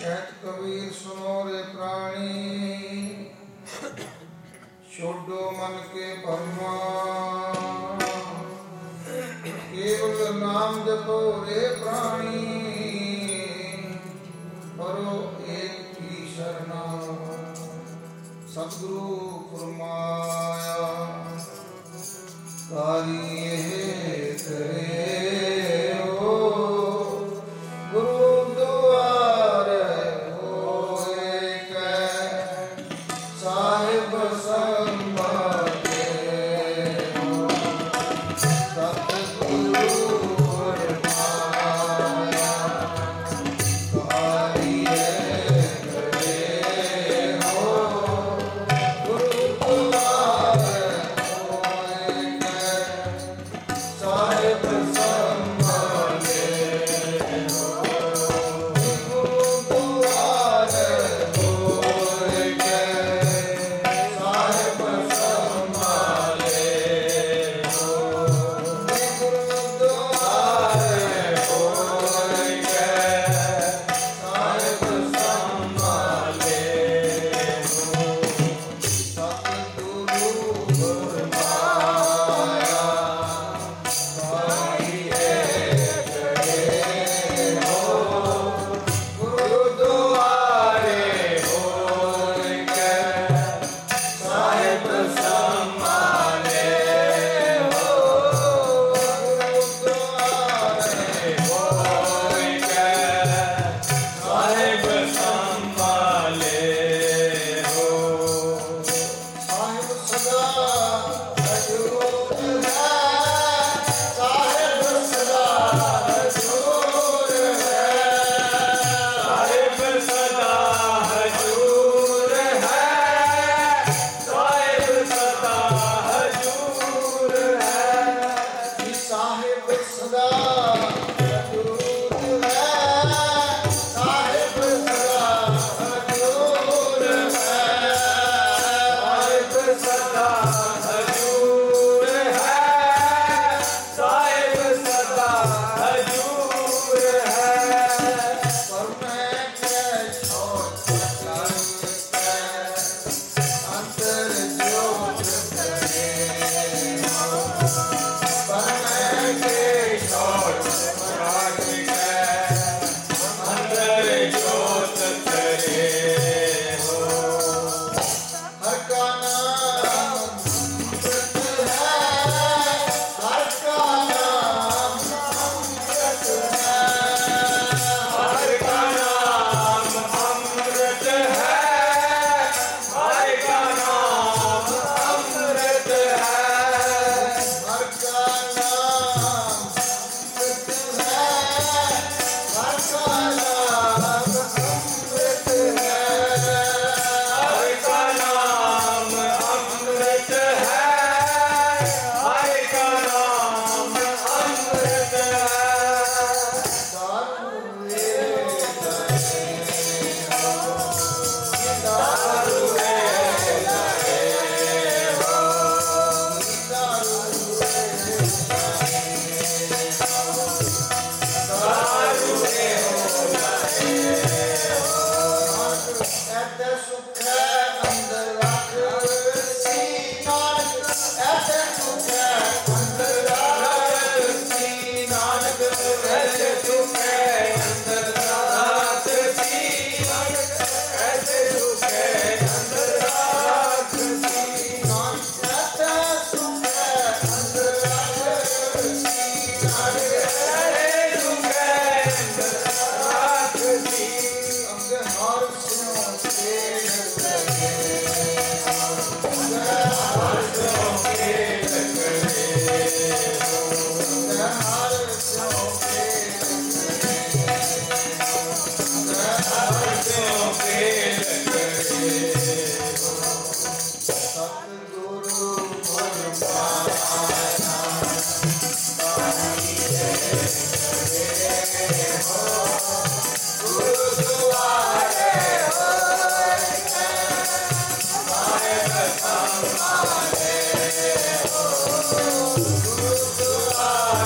कहत कबीर सुनो रे प्राणी, छोड़ो मन के भरमा, केवल नाम जपो रे प्राणी, करो एक ही शरणा। सतगुरु फरमाया कार्य करे हो, गुरु द्वारे होए कै साहिब संभाले हो। सतगुरु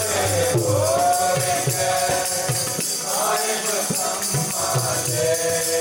Hare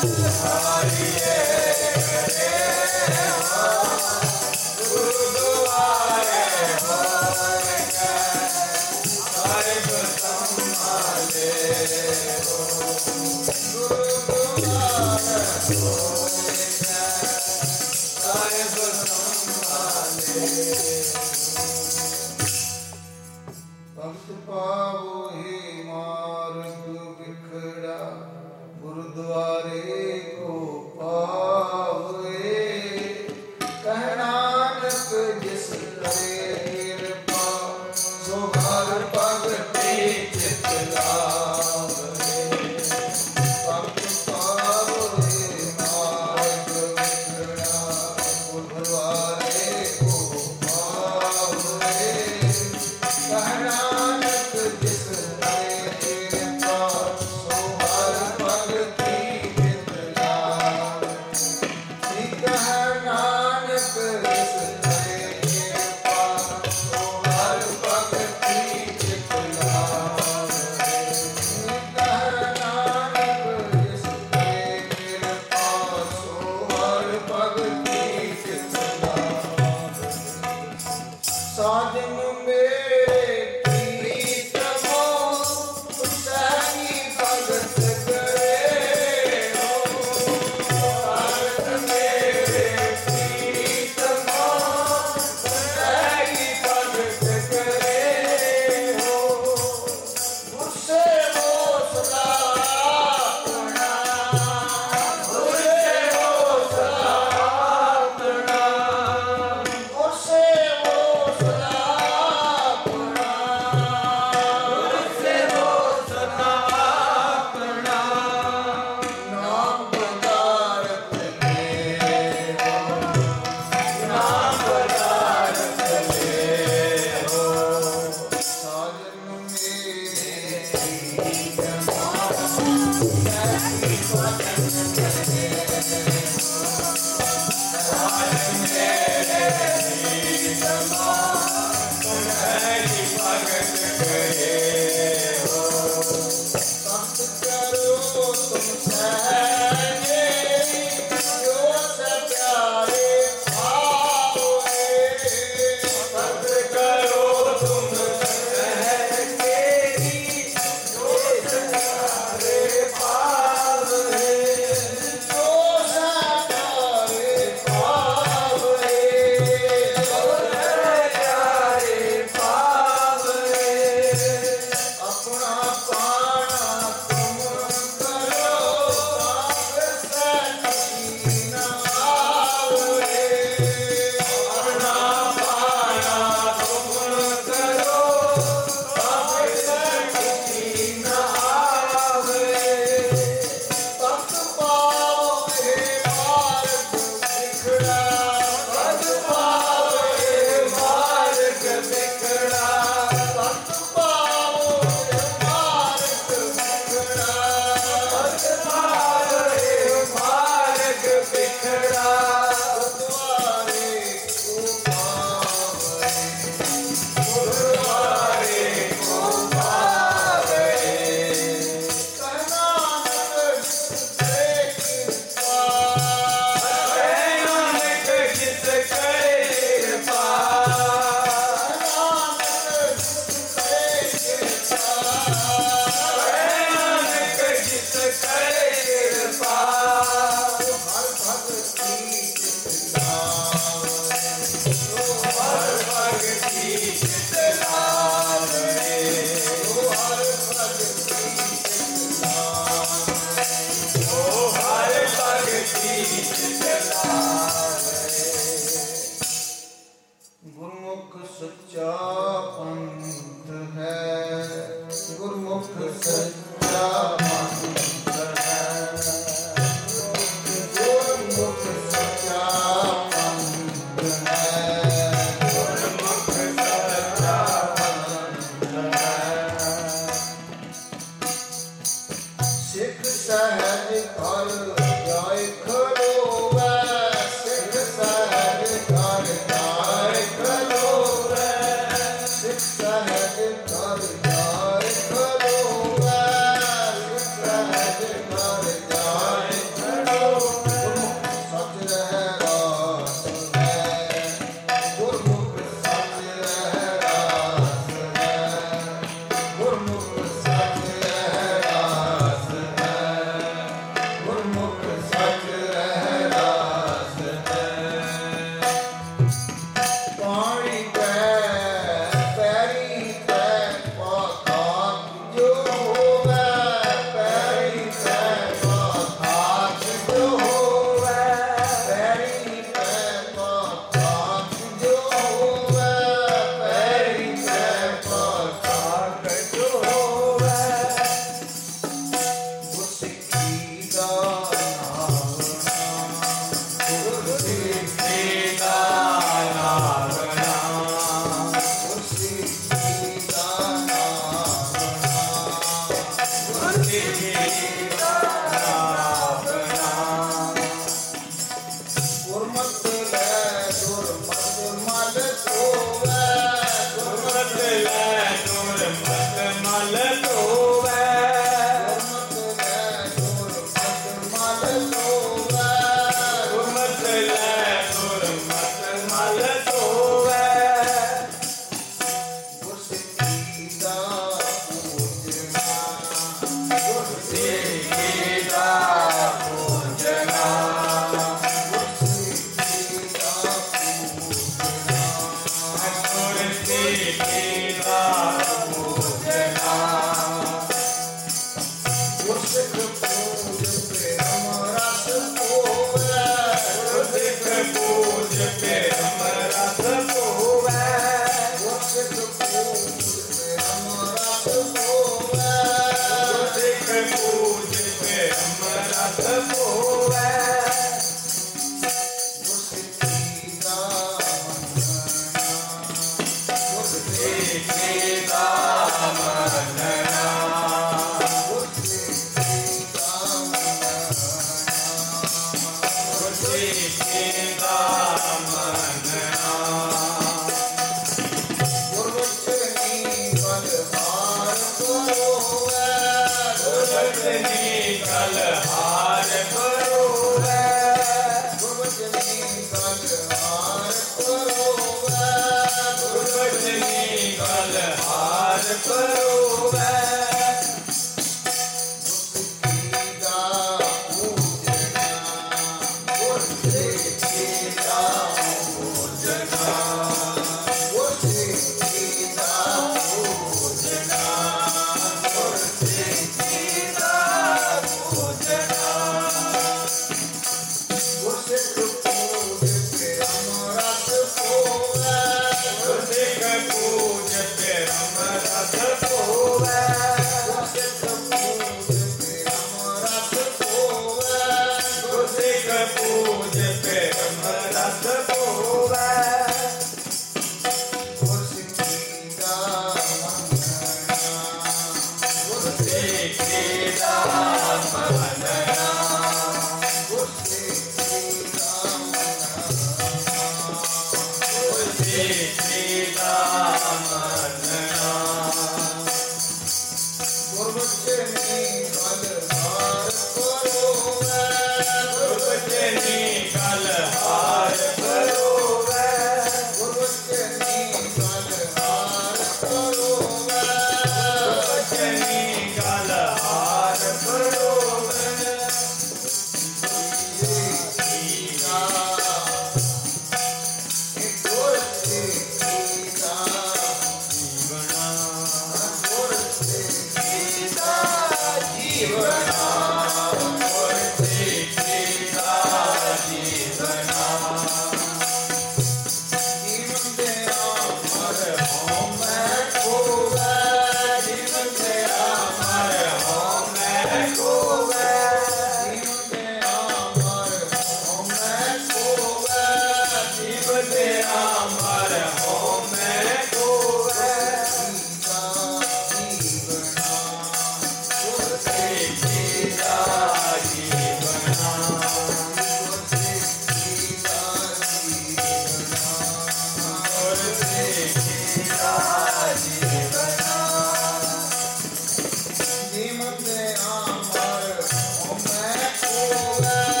Sahaj Kar Jai Khalo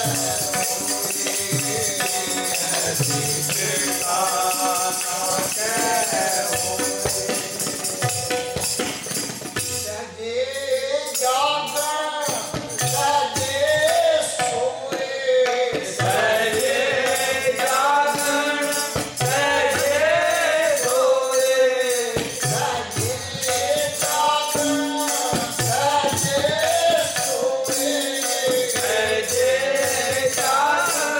Jai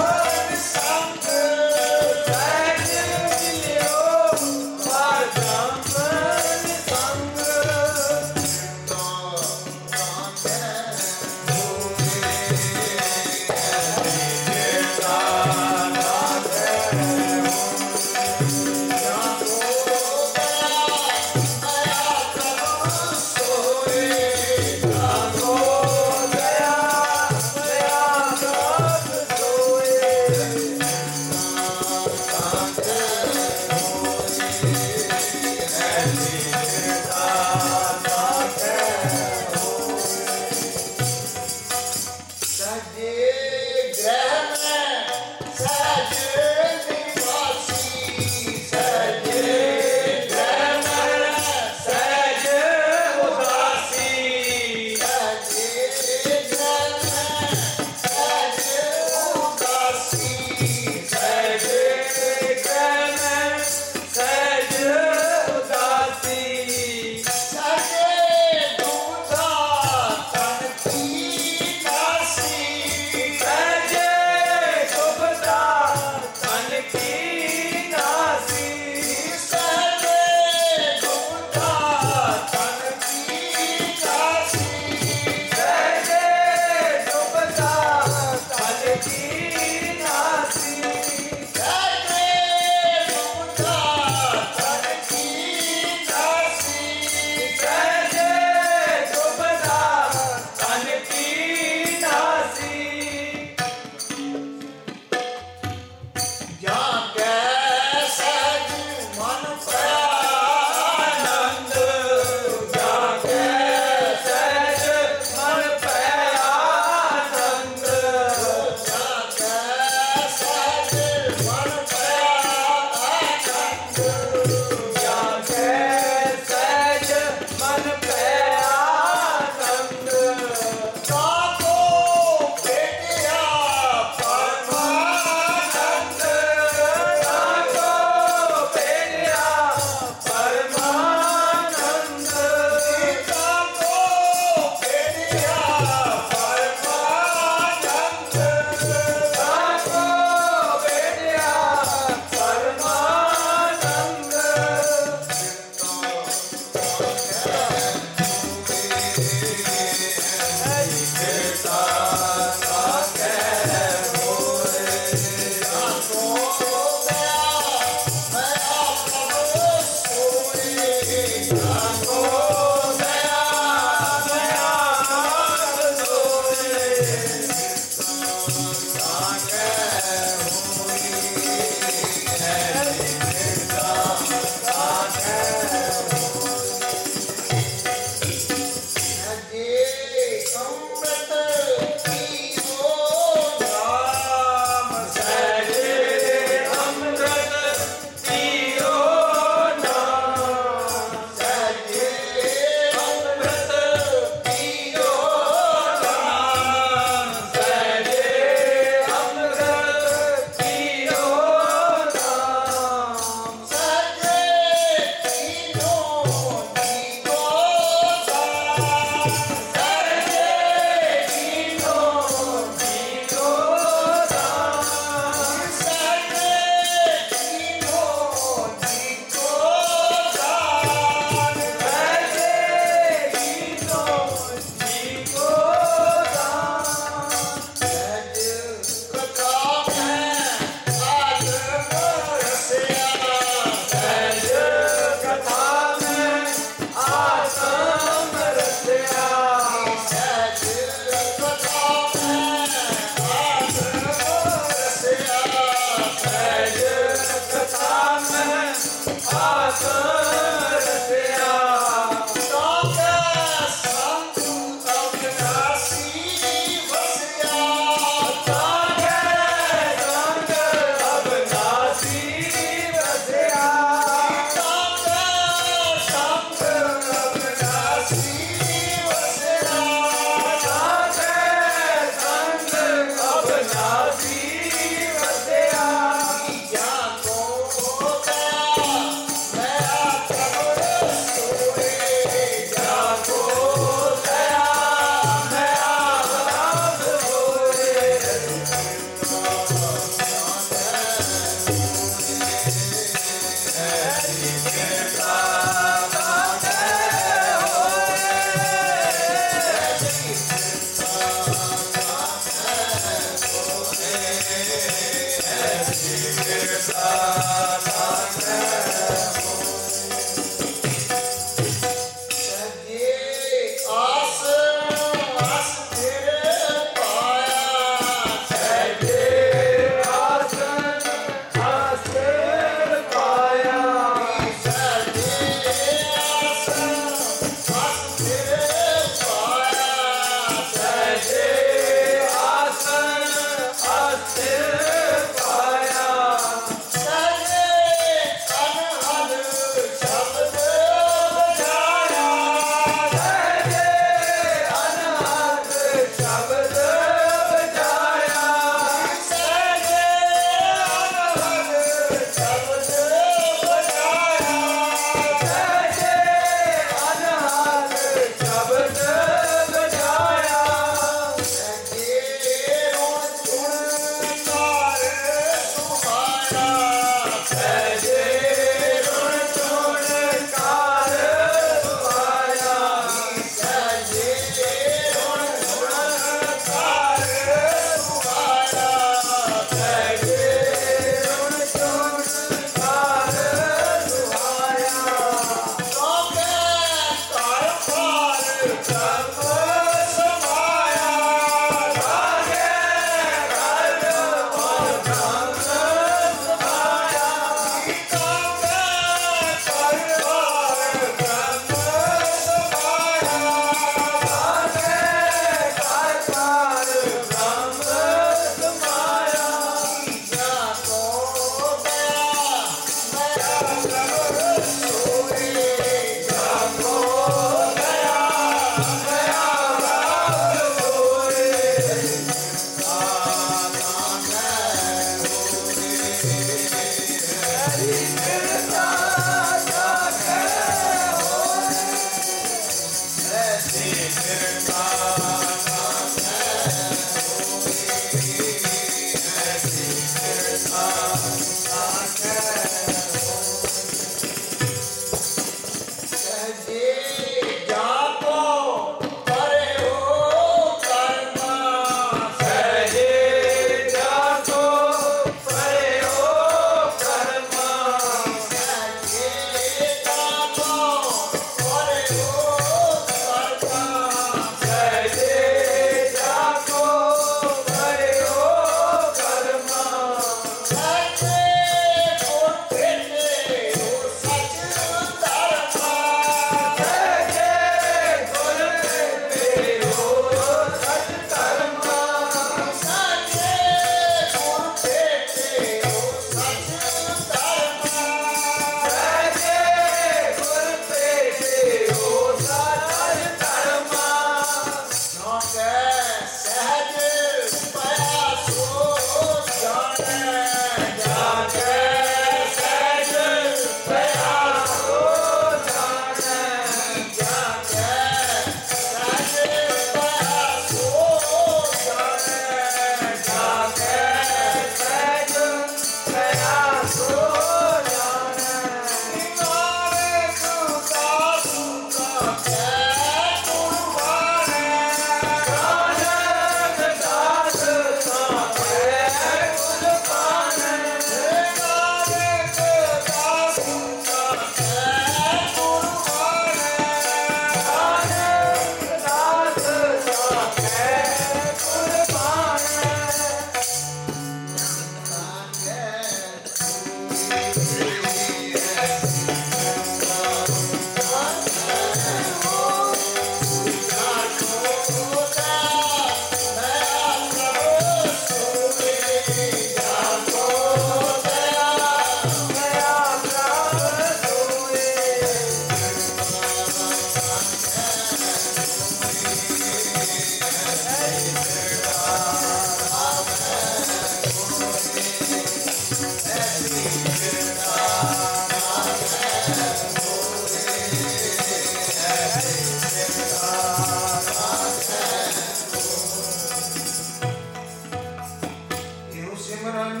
ਸਿਮਰਨ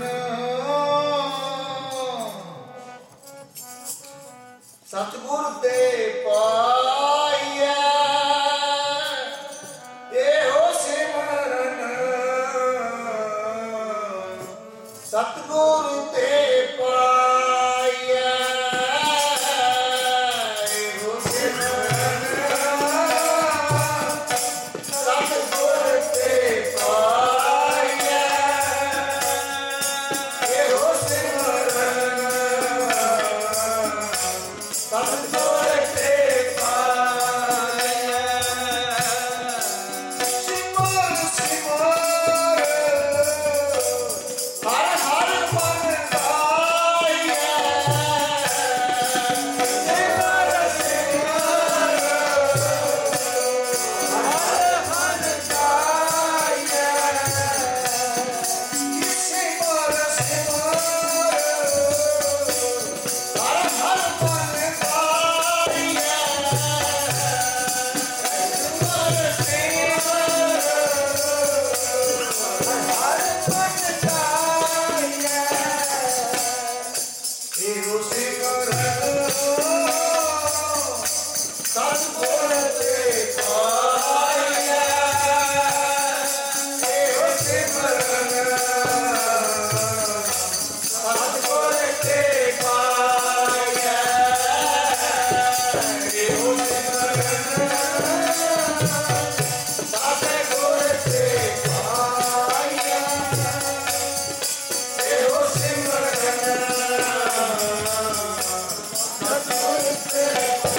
ਸਤਿਗੁਰ ਤੇ ਪਾਈਐ ਇਹੋ ਸਿਮਰਨ ਸਤਿਗੁਰ ਤੇ ਪਾਈਐ ਇਹੋ ਸਿਮਰਨ ਸਤਿਗੁਰ ਤੇ ਪਾਈਐ ਇਹੋ ਸਿਮਰਨ ਸਤਿਗੁਰ ਤੇ ਪਾਈਐ ਸਿਮਰ ਸਿਮਰ ਹਰ ਹਰ ਮਨ ਗਾਈਐ ਸਿਮਰ ਸਿਮਰ ਹਰ ਮਨ ਗਾਈਐ ਸਿਮਰ ਸਿਮਰ ਹਰ ਹਰ ਮਨ ਗਾਈਐ ਸਿਮਰ ਸਿਮਰ ਹਰ ਮਨ ਗਾਈਐ ਇਹੋ ਸਿਮਰਨ ਸਤਿਗੁਰ ਤੇ ਪਾਈਐ ਇਹੋ ਸਿਮਰਨ ਸਤਿਗੁਰ ਤੇ ਪਾਈਐ ਇਹੋ ਸਿਮਰਨ ਸਤਿਗੁਰ ਤੇ ਪਾਈਐ ਇਹੋ ਸਿਮਰਨ ਸਤਿਗੁਰ ਤੇ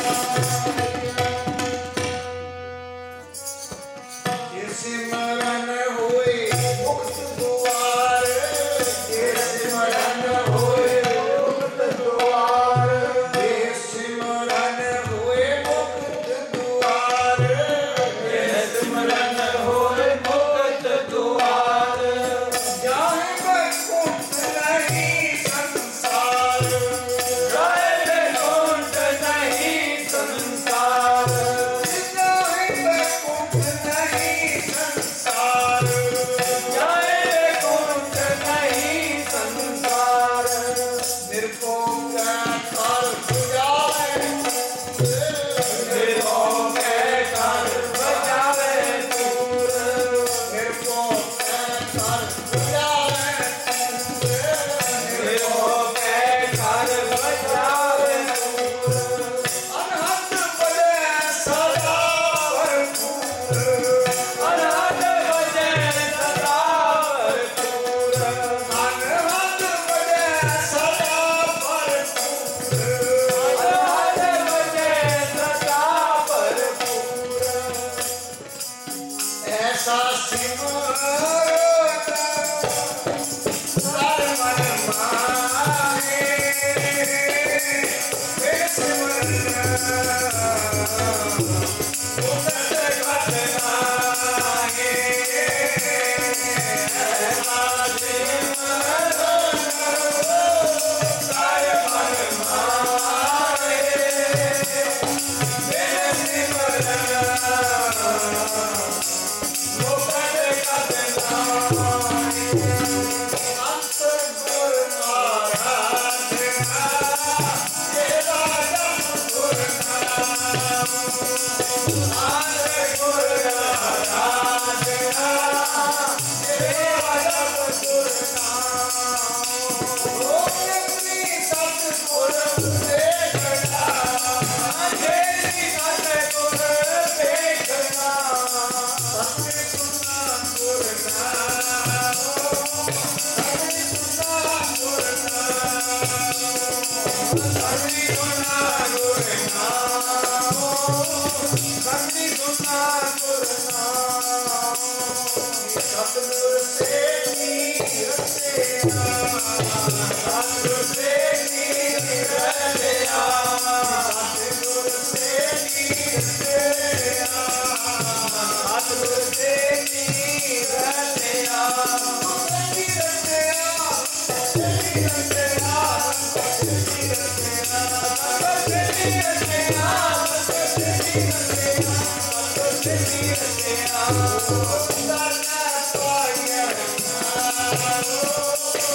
ਇਹ ਸਿਮਰਨ ਹੋਏ ਮੁਕਤ ਦੁਆਰ ਇਹ ਸਿਮਰਨ ਹੋਏ ਮੁਕਤ ਦੁਆਰ ਇਹ ਸਿਮਰਨ ਹੋਏ ਮੁਕਤ ਦੁਆਰ ਇਹ ਸਿਮਰਨ ਹੋਏ ਮੁਕਤ ਦੁਆਰ ਜਾਹੇ ਬੈਕੁੰਠ ਨਹੀਂ ਸੰਸਾਰ ਜਾਹੇ ਬੈਕੁੰਠ ਨਹੀਂ ਸੰਸਾਰ ਜਾਹੇ ਬੈਕੁੰਠ ਨਹੀਂ ਸੰਸਾਰ ਜਾਹੇ ਬੈਕੁੰਠ ਨਹੀਂ ਸੰਸਾਰ ਨਿਰਭਉ ਕੈ ਕਰ ਬੁਝਾਵੇ ਨਿਰਭਉ ਕੈ ਕਰ ਬੁਝਾਵੇ ਤੂਰ ਨਿਰਭਉ ਕੈ ਕਰ ਬੁਝਾਵੇ ਨਿਰਭਉ ਕੈ ਕਰ ਬੁਝਾਵੇ ਤੂਰ ਅਨਹਦ ਬਲੇ ਸਦਾ ਭਰਪੂਰ ਅਨਹਦ ਬਲੇ ਸਦਾ ਭਰਪੂਰ ਅਨਹਦ ਬਲੇ ਸਦਾ ਭਰਪੂਰ ਅਨਹਦ ਬਲੇ ਸਦਾ ਭਰਪੂਰ ਐਸਾ ਸਿਮਰਨ ਸਰ ਮਨ ਮਾਹੇ ਇਹ ਸਿਮਰਨ ਮੁਕਤ ਘਟ ਨਾਹੀ ਐਸਾ ਸਿਮਰਨ ਸਰ ਮਨ ਮਾਹੇ ਇਹ ਸਿਮਰਨ ਮੁਕਤ ਘਟ ਨਾਹੀ ਅੰਤਰ ਗੁਰ ਆਰਾਧਨਾ ਤੇਰਾ ਜਪ ਗੁਰ ਨਾਮ ਅੰਤਰ ਗੁਰ ਆਰਾਧਨਾ ਤੇਰਾ ਜਪ ਗੁਰ ਨਾਮ ਓਮਨੀ ਸਤਿਗੁਰ ਦੇਖਣਾ ਅੰਜੇਰੀ ਸਤਿਗੁਰ ਦੇਖਣਾ ਸਤਿਗੁਰ ਗੁਰ ਨਾਮ ਸਤਿਗੁਰ ਸੇ ਨੀਰ ਸਤਿਗੁਰ ਸੇ ਨੀਰ ਰਤਿਆ ਸਤਿਗੁਰ ਸੇ ਨੀਰ ਸਤਿਗੁਰ ਸੇ ਨੀਰ ਰਤਿਆ Oh,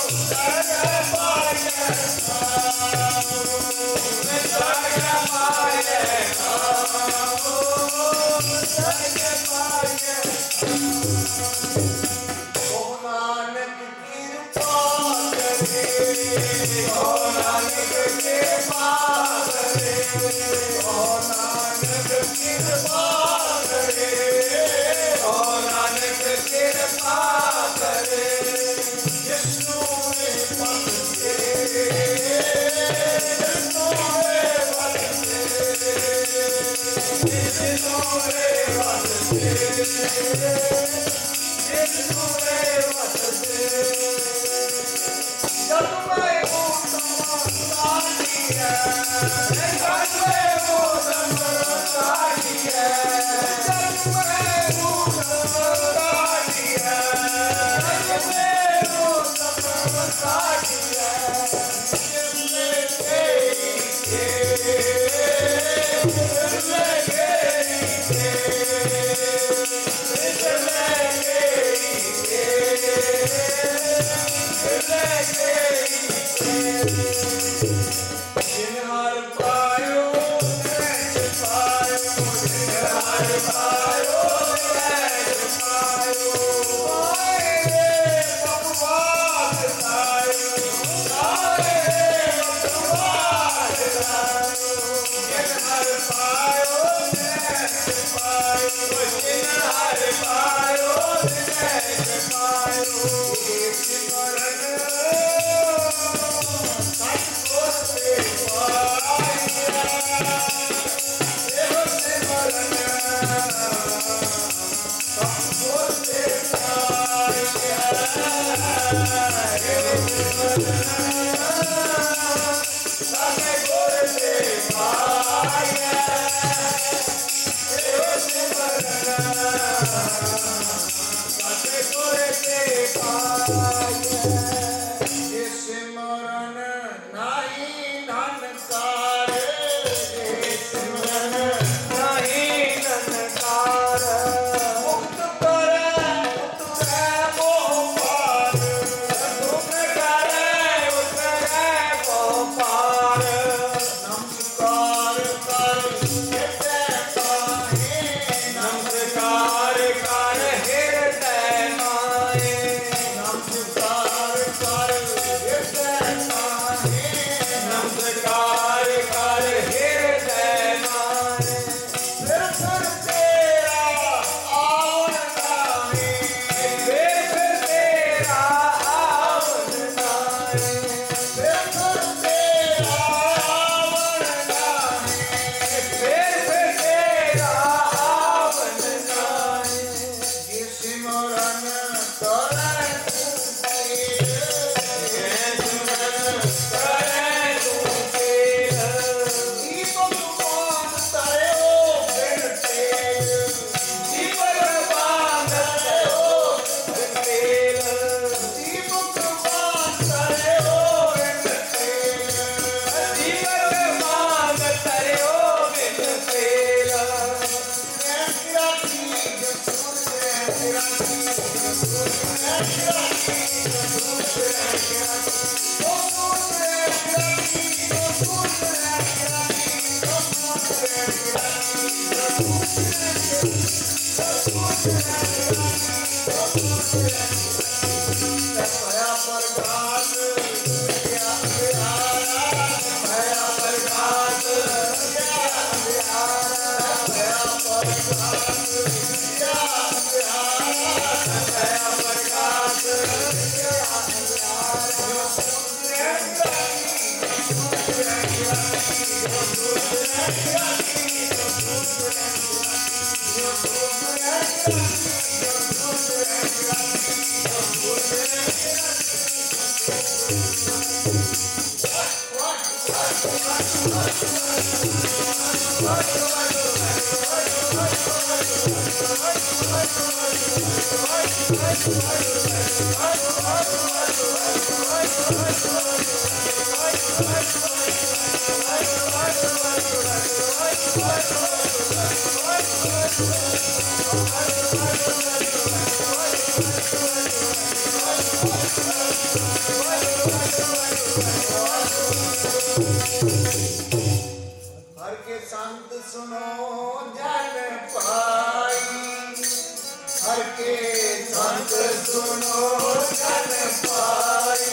के संत सुनो जन पाई, हर के संत सुनो जन पाई।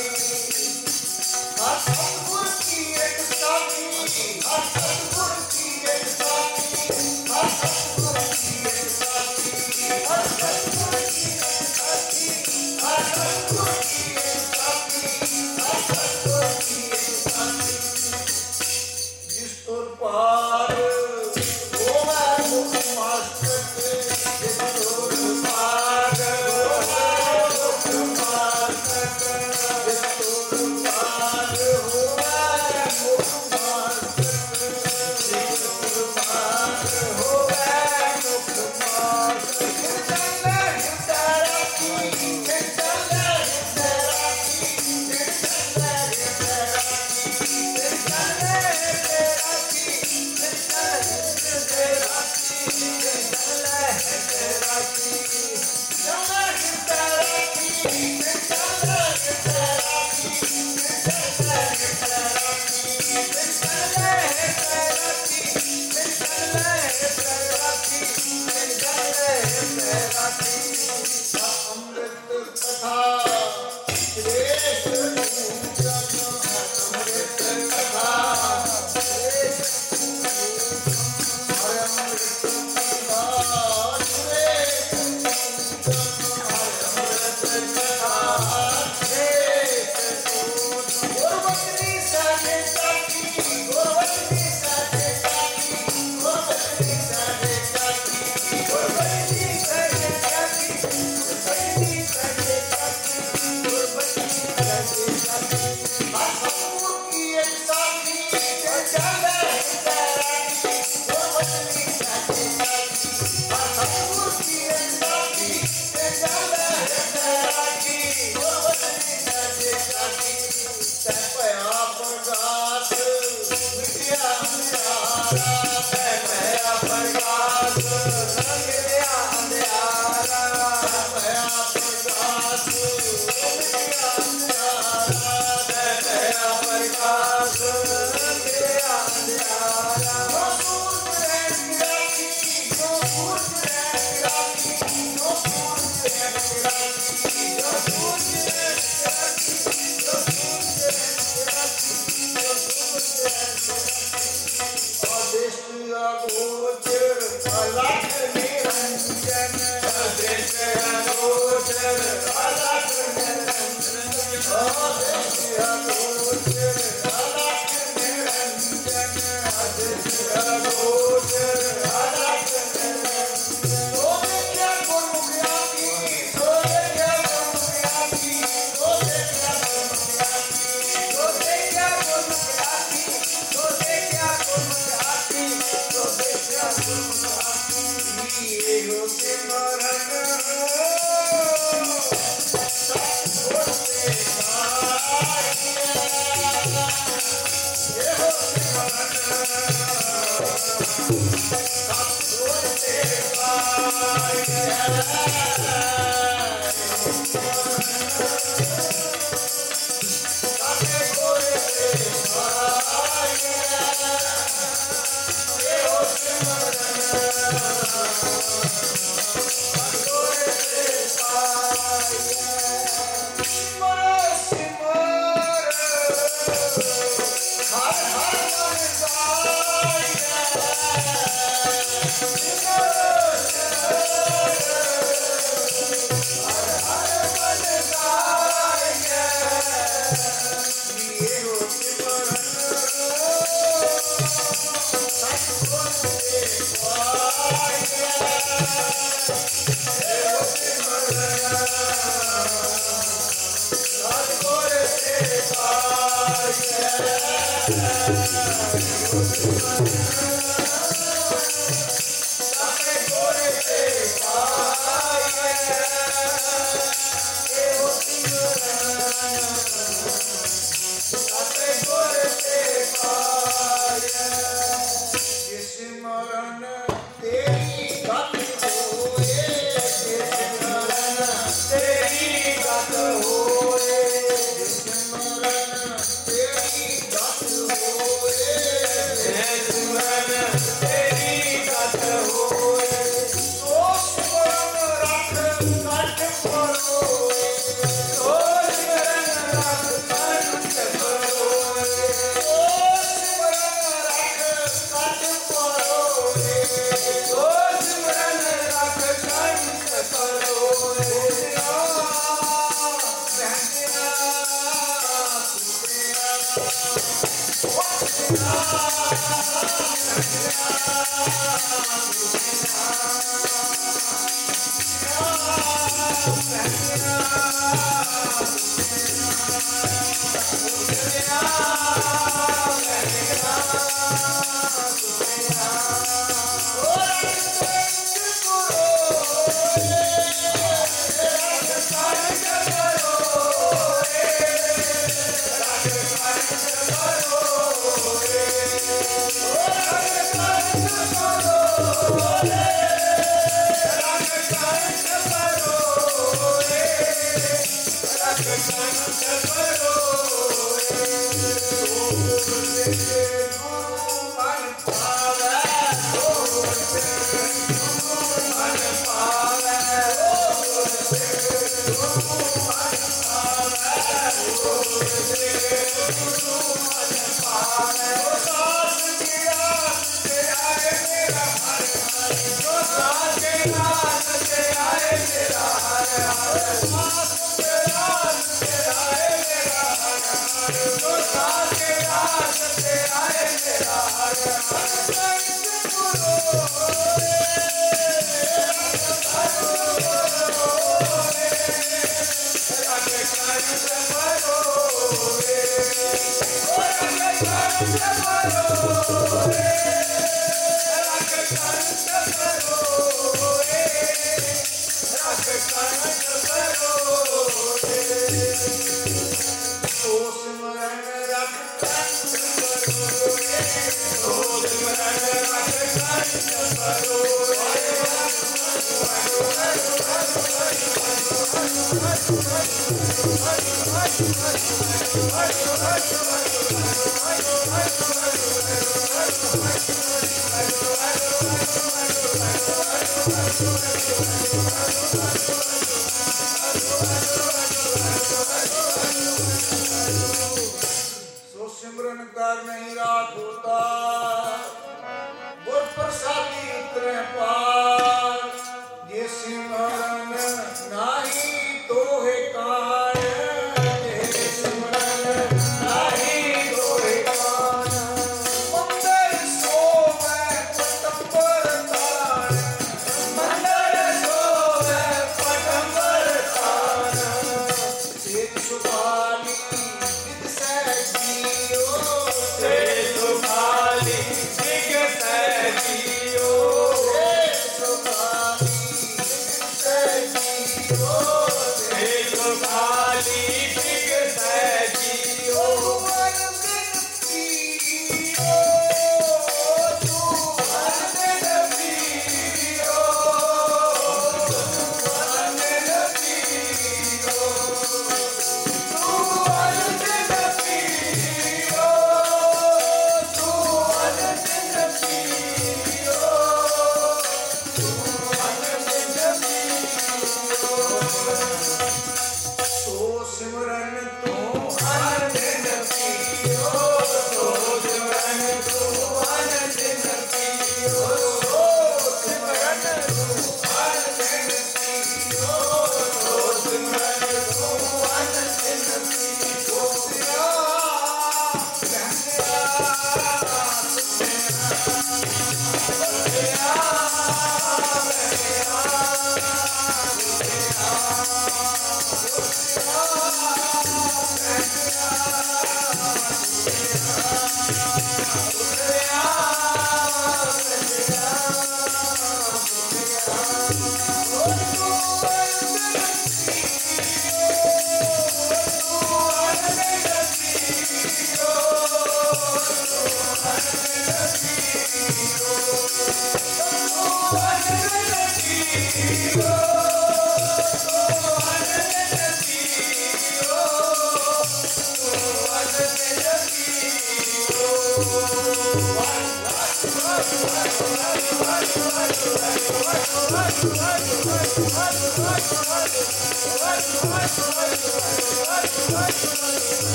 हर सतगुर की एक साथी, हर सतगुर की एक साथी, हर सतगुर की एक साथी, हर सतगुर की एक साथी, हर सतगुर की एक साथी, हर सतगुर की एक साथी। जिस तुर पार होवे मुख मस्तक, जिस तुर पार होवे मुख मस्तक, जिस तुर पार होवे मुख मस्तक, जिस तुर पार होवे मुख मस्तक। चल हृदय राखी, चल हृदय राखी, चल हृदय राखी, चल हृदय राखी, चल हृदय राखी, चल हृदय राखी, चल हृदय राखी, चल हृदय राखी, चल हृदय राखी, चल हृदय राखी, चल हृदय राखी, चल हृदय राखी। अमृत कथा श्रेष्ठ पूजन, अमृत कथा श्रेष्ठ पूजन, हरे अमृत कथा श्रेष्ठ पूजन, हरे अमृत कथा श्रेष्ठ पूजन। गुरबचनी साधे साथी, गुरबचनी साधे साथी, गुरबचनी साधे साथी, गुरबचनी साधे साथी, गुरबचनी साधे साथी, गुरबचनी साधे साथी। हर सतगुर की एक साथी, चल हृदय राखी, गुरबचनी साधे साथी। हर सतगुर की एक साथी, चल हृदय राखी, गुरबचनी साधे साथी। तै भया प्रकाश मिटिया अंधियारा, तै भया प्रकाश रंग गया अंधियारा, तै भया प्रकाश मिटिया अंधियारा, तै भया प्रकाश रंग गया अंधियारा। जो सूरज रैन की राखी, जो सूरज रैन की राखी, जो सूरज रैन की राखी, जो सूरज रैन की राखी, जो सूरज रैन की राखी, जो सूरज रैन की राखी। अदृष्ट अगोचर अलख निरंजन, अदृष्ट अगोचर अलख निरंजन, अदृष्ट अगोचर अलख निरंजन, अदृष्ट अगोचर अलख निरंजन। तो देखा गुरमुख आखी, तो देखा गुरमुख आखी, तो देखा गुरमुख आखी, तो देखा गुरमुख आखी, तो देखा गुरमुख आखी, तो देखा गुरमुख आखी। ये हो सिमरन सतगुर से पाया, ये हो सिमरन सतगुर से पाया। सतगुर से पाया, ये हो सिमरन सतगुर से पाया। सिमर सिमर हर हर मन गाया, सिमर हर हर मन गाया। ये हो सिमरन सतगुर से पाया, ये हो सिमरन सतगुर से पाया। सतगुर से पाया, ये हो सिमरन सतगुर से पाया। जिस सिमरन तेरी गत होए, जिस सिमरन तेरी गत होए, जिस सिमरन तेरी गत होए, जिस सिमरन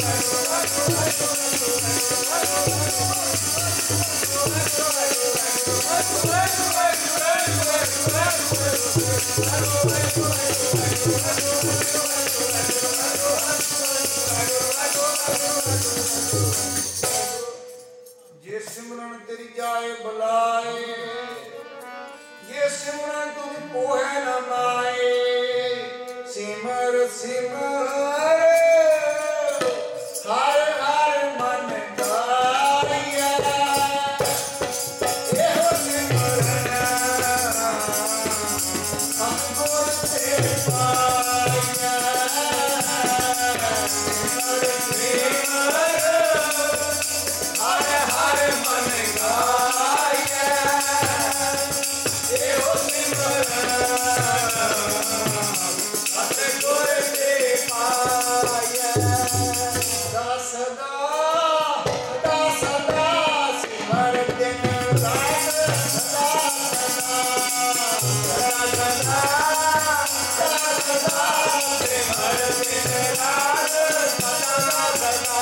ये सिमरन तेरी जाए बुलाए, ये सिमरन तुझ पोहे न माए। सिमर सिमर हर हर मन गाया, ये हो सिमरन हमको तेरे पाया। सिमर सिमर हर हर मन गाया, ये हो सिमरन सतगुर ते पाया। सदा सदा सदा सिमर दिन रात, सदा सदा सदा सदा सिमर दिन रात, सदा सदा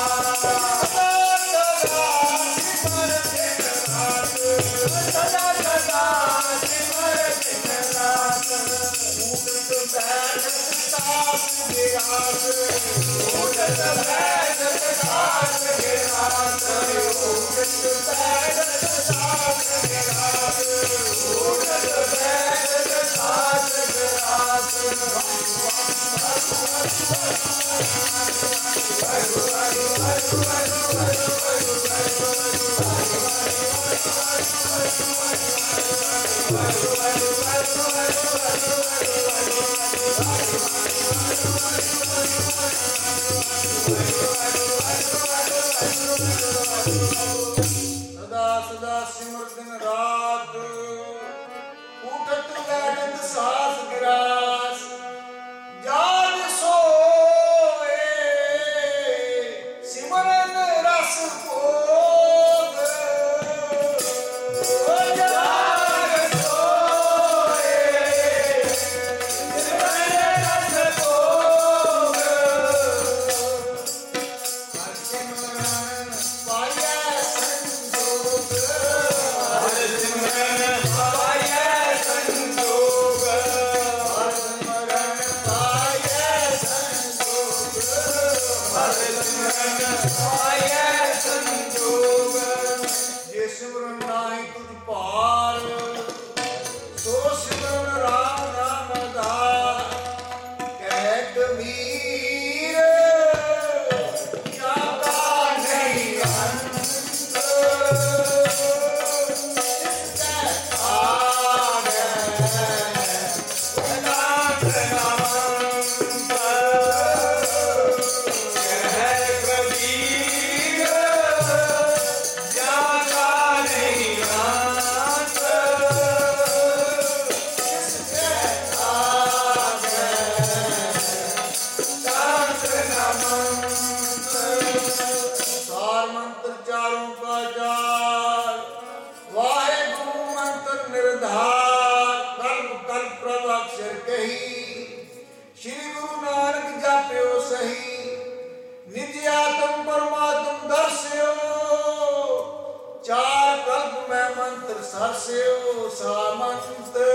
सदा सदा सिमर दिन रात। उठत बैठत साथ गिरास, उठत बैठत साथ गिरास, उठत बैठत साथ गिरास, उठत बैठत साथ गिरास। सदा सदा सिमर दिन रात, उठत बैठत सास गिरास। जाग सोए सिमरन रस भोग, जाग सोए सिमरन रस भोग। हर सिमरन पाया संजोग, हर सिमरन पाया संजोग, हर सिमरन पाया संजोग, हर सिमरन पाया संजोग। जे सिमरन नाहि तुझ पार, सो सिमरन राम नाम आधार। कह कबीर जाता नहीं अंत, इसके आगे नाथ नामंत। कह कबीर जाता नहीं अंत, इसके आगे नाथ नामंत। सार मंत्र चारों का जाल, वाहेगुरु मंत्र निर्धार। कल्प कल्प प्रभ अक्षर कही, श्री गुरु नानक जाप्यो सही। निज आत्म परमात्म दर्श्यो, चार कल्प में मंत्र सरस्यो। सा मंत्र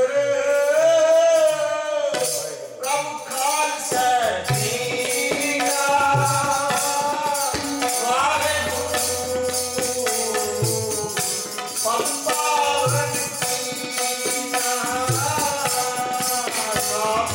प्रभु खालसा दीना, वाहेगुरु पग पावन कीना। सा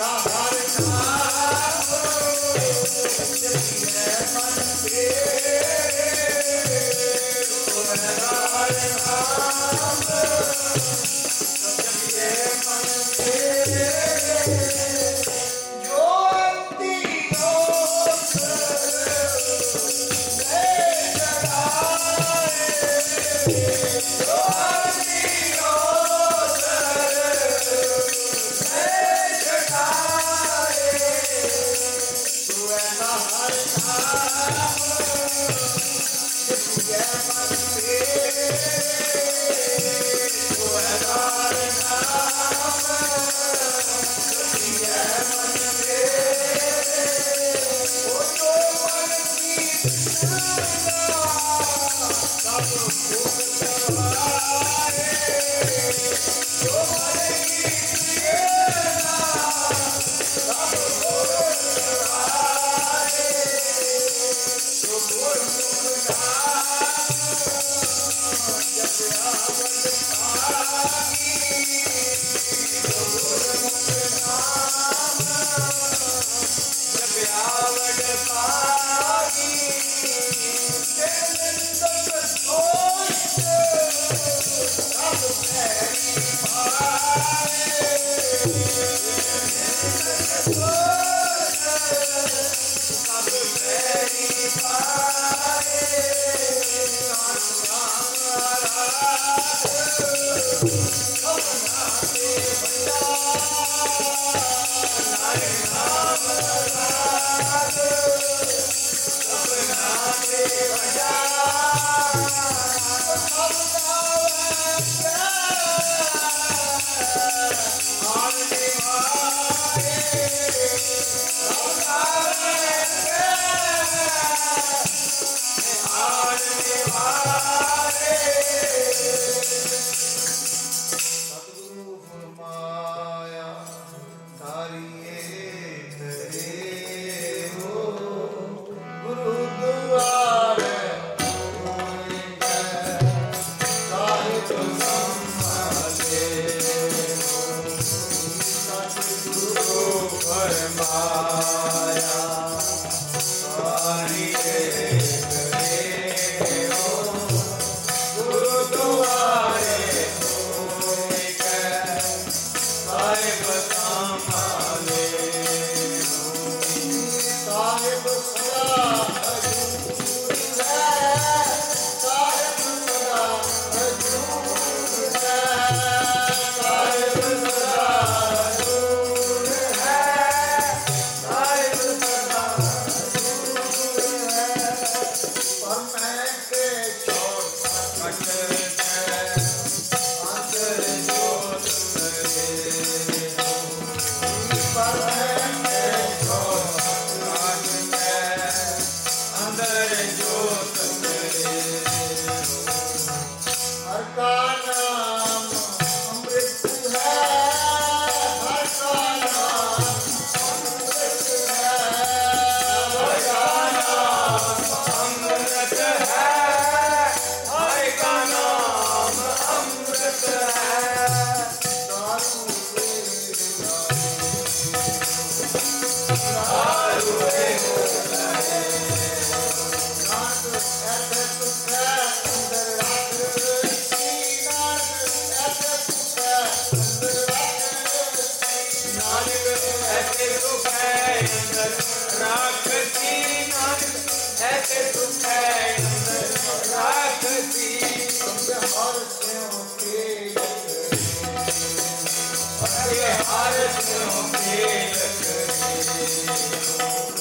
Hare